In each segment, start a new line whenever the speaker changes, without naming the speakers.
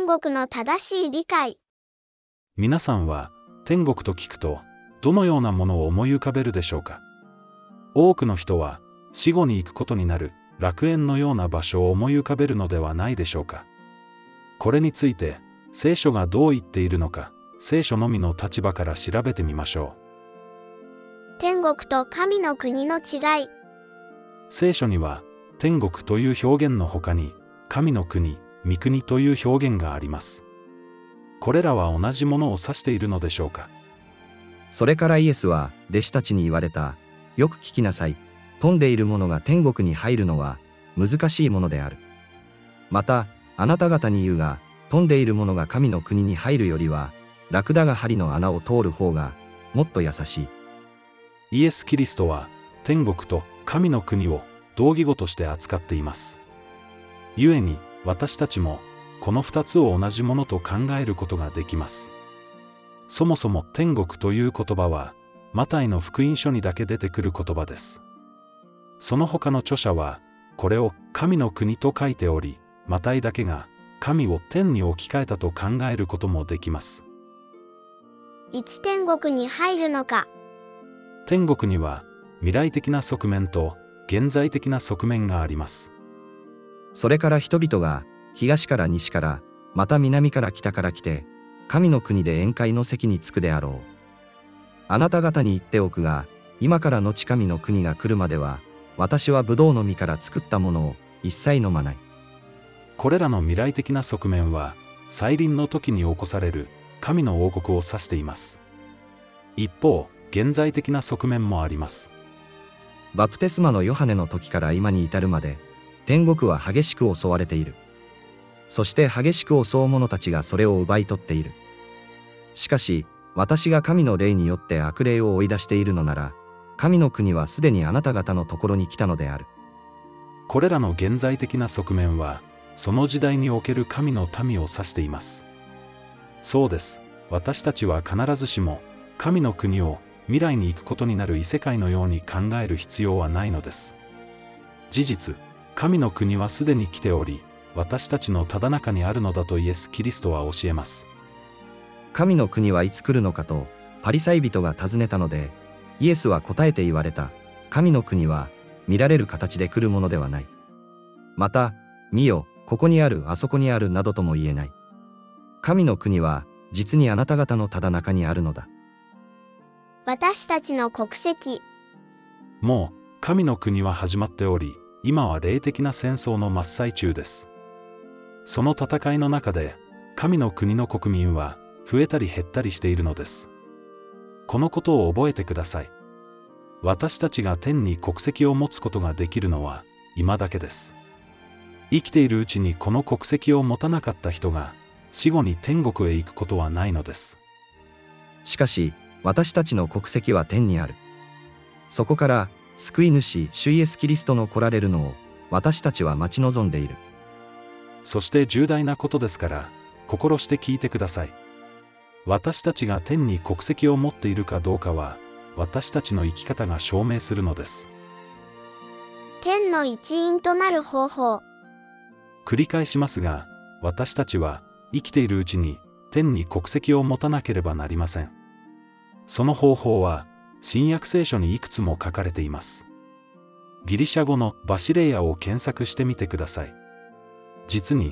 国の正しい理解。
皆さんは天国と聞くとどのようなものを思い浮かべるでしょうか。多くの人は死後に行くことになる楽園のような場所を思い浮かべるのではないでしょうか。これについて聖書がどう言っているのか、聖書のみの立場から調べてみましょ
う。天国と神の国の違い。
聖書には天国という表現の他に神の国、御国という表現があります。これらは同じものを指しているのでしょうか。
それからイエスは弟子たちに言われた。よく聞きなさい。富んでいる者が天国に入るのは難しいものである。また、あなた方に言うが、富んでいる者が神の国に入るよりは、ラクダが針の穴を通る方がもっと優しい。
イエス・キリストは天国と神の国を同義語として扱っています。故に私たちもこの二つを同じものと考えることができます。そもそも天国という言葉はマタイの福音書にだけ出てくる言葉です。その他の著者はこれを神の国と書いており、マタイだけが神を天に置き換えたと考えることもできます。
いつ天国に入るのか。
天国には未来的な側面と現在的な側面があります。
それから人々が東から西からまた南から北から来て神の国で宴会の席に着くであろう。あなた方に言っておくが、今から後神の国が来るまでは私はブドウの実から作ったものを一切飲まない。
これらの未来的な側面は再臨の時に起こされる神の王国を指しています。一方、現在的な側面もあります。
バプテスマのヨハネの時から今に至るまで、天国は激しく襲われている。そして激しく襲う者たちがそれを奪い取っている。しかし、私が神の霊によって悪霊を追い出しているのなら、神の国はすでにあなた方のところに来たのである。
これらの現在的な側面は、その時代における神の民を指しています。そうです。私たちは必ずしも神の国を未来に行くことになる異世界のように考える必要はないのです。事実、神の国はすでに来ており、私たちのただ中にあるのだとイエス・キリストは教えます。
神の国はいつ来るのかとパリサイ人が尋ねたので、イエスは答えて言われた。神の国は見られる形で来るものではない。また、見よ、ここにある、あそこにあるなどとも言えない。神の国は実にあなた方のただ中にあるのだ。
私たちの国籍。
もう神の国は始まっており、今は霊的な戦争の真っ最中です。その戦いの中で神の国の国民は増えたり減ったりしているのです。このことを覚えてください。私たちが天に国籍を持つことができるのは今だけです。生きているうちにこの国籍を持たなかった人が死後に天国へ行くことはないのです。
しかし、私たちの国籍は天にある。そこから救い主主イエスキリストの来られるのを私たちは待ち望んでいる。
そして重大なことですから心して聞いてください。私たちが天に国籍を持っているかどうかは私たちの生き方が証明するのです。
天の一員となる方法。
繰り返しますが、私たちは生きているうちに天に国籍を持たなければなりません。その方法は新約聖書にいくつも書かれています。ギリシャ語のバシレイヤを検索してみてください。実に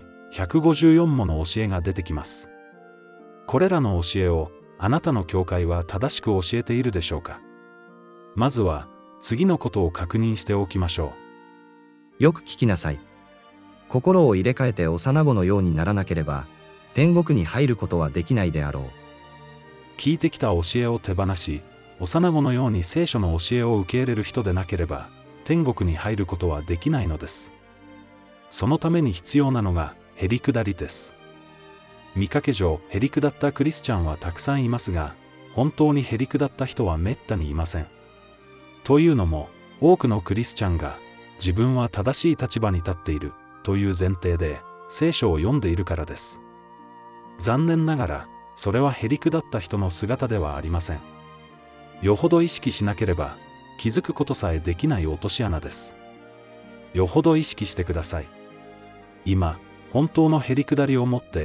154もの教えが出てきます。これらの教えをあなたの教会は正しく教えているでしょうか。まずは次のことを確認しておきましょ
う。よく聞きなさい。心を入れ替えて幼子のようにならなければ天国に入ることはできないであろう。
聞いてきた教えを手放し、幼子のように聖書の教えを受け入れる人でなければ天国に入ることはできないのです。そのために必要なのがへりくだりです。見かけ上へりくだったクリスチャンはたくさんいますが、本当にへりくだった人はめったにいません。というのも、多くのクリスチャンが自分は正しい立場に立っているという前提で聖書を読んでいるからです。残念ながらそれはへりくだった人の姿ではありません。よほど意識しなければ気づくことさえできない落とし穴です。よほど意識してください。今、本当のへりくだりを持って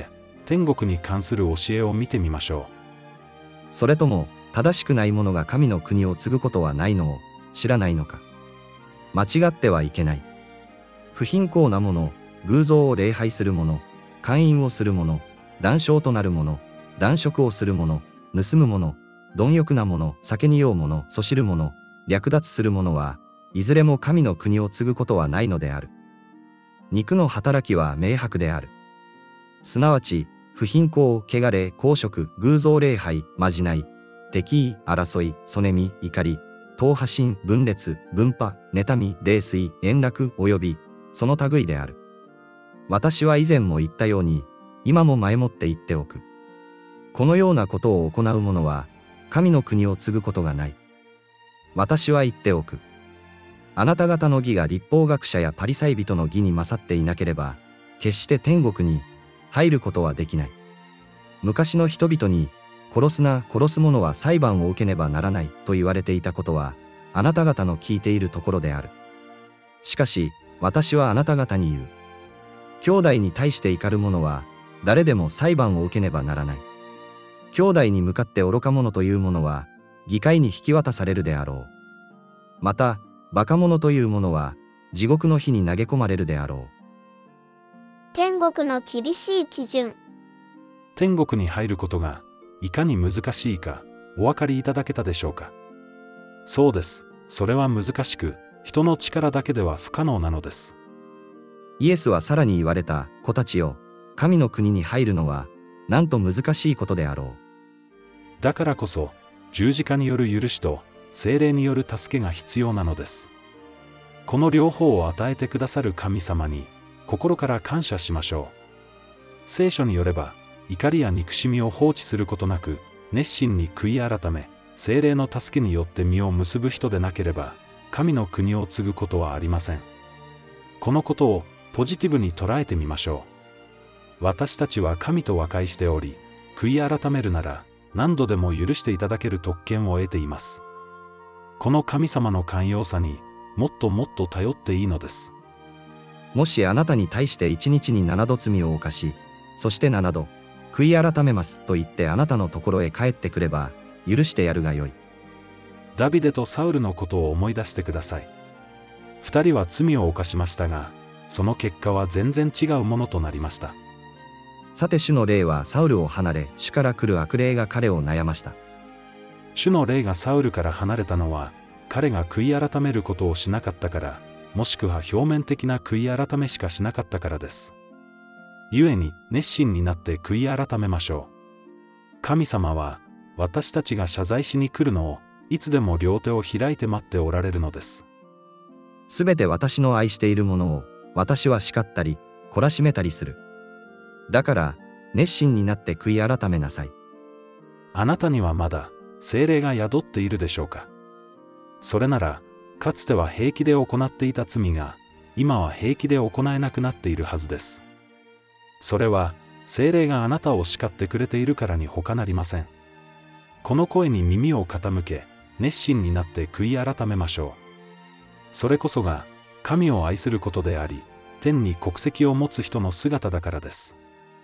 天国に関する教えを見てみましょ
それとも、正しくない者が神の国を継ぐことはないのを知らないのか。間違ってはいけない。不貧困な者、偶像を礼拝する者、姦淫をする者、断傷となる者、断食をする者、盗む者、貪欲な者、酒に酔う者、そしる者、略奪する者は、いずれも神の国を継ぐことはないのである。肉の働きは明白である。すなわち、不貧困、汚れ、公職、偶像礼拝、まじない、敵意、争い、そねみ、怒り、党派心、分裂、分派、妬み、泥酔、円楽、及び、その類である。私は以前も言ったように、今も前もって言っておく。このようなことを行う者は、神の国を継ぐことがない。私は言っておく。あなた方の義が律法学者やパリサイ人の義に勝っていなければ、決して天国に入ることはできない。昔の人々に、殺すな、殺す者は裁判を受けねばならないと言われていたことは、あなた方の聞いているところである。しかし、私はあなた方に言う。兄弟に対して怒る者は、誰でも裁判を受けねばならない。兄弟に向かって愚か者という者は、議会に引き渡されるであろう。また、馬鹿者という者は、地獄の火に投げ込まれるであろう。
天国の厳しい基準。
天国に入ることが、いかに難しいか、お分かりいただけたでしょうか。そうです。それは難しく、人の力だけでは不可能なのです。
イエスはさらに言われた、子たちよ、神の国に入るのは、なんと難しいことであろう。
だからこそ、十字架による許しと、聖霊による助けが必要なのです。この両方を与えてくださる神様に、心から感謝しましょう。聖書によれば、怒りや憎しみを放置することなく、熱心に悔い改め、聖霊の助けによって実を結ぶ人でなければ、神の国を継ぐことはありません。このことをポジティブに捉えてみましょう。私たちは神と和解しており、悔い改めるなら、何度でも許していただける特権を得ています。この神様の寛容さにもっともっと頼っていいのです。
もしあなたに対して1日に7度罪を犯し、そして7度、悔い改めますと言ってあなたのところへ帰ってくれば、許してやるがよい。
ダビデとサウルのことを思い出してください。二人は罪を犯しましたが、その結果は全然違うものとなりました。
さて主の霊はサウルを離れ、主から来る悪霊が彼を悩ました。
主の霊がサウルから離れたのは、彼が悔い改めることをしなかったから、もしくは表面的な悔い改めしかしなかったからです。故に熱心になって悔い改めましょう。神様は、私たちが謝罪しに来るのを、いつでも両手を開いて待っておられるのです。
すべて私の愛しているものを、私は叱ったり、懲らしめたりする。だから、熱心になって悔い改めなさい。
あなたにはまだ、聖霊が宿っているでしょうか。それなら、かつては平気で行っていた罪が、今は平気で行えなくなっているはずです。それは、聖霊があなたを叱ってくれているからに他なりません。この声に耳を傾け、熱心になって悔い改めましょう。それこそが、神を愛することであり、天に国籍を持つ人の姿だからです。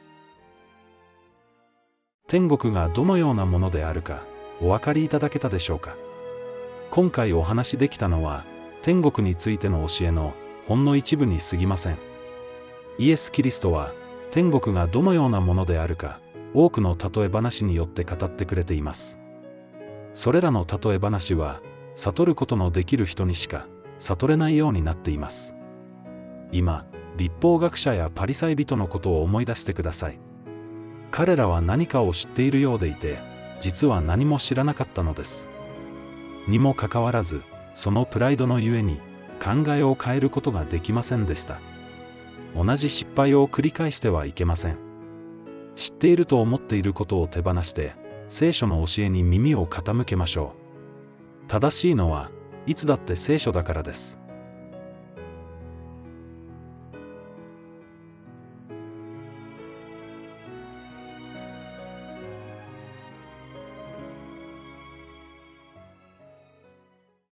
天国がどのようなものであるか、お分かりいただけたでしょうか。今回お話しできたのは、天国についての教えのほんの一部に過ぎません。イエス・キリストは、天国がどのようなものであるか、多くの例え話によって語ってくれています。それらの例え話は、悟ることのできる人にしか、悟れないようになっています。今、律法学者やパリサイ人のことを思い出してください。彼らは何かを知っているようでいて、実は何も知らなかったのです。にもかかわらず、そのプライドのゆえに、考えを変えることができませんでした。同じ失敗を繰り返してはいけません。知っていると思っていることを手放して、聖書の教えに耳を傾けましょう。正しいのは、いつだって聖書だからです。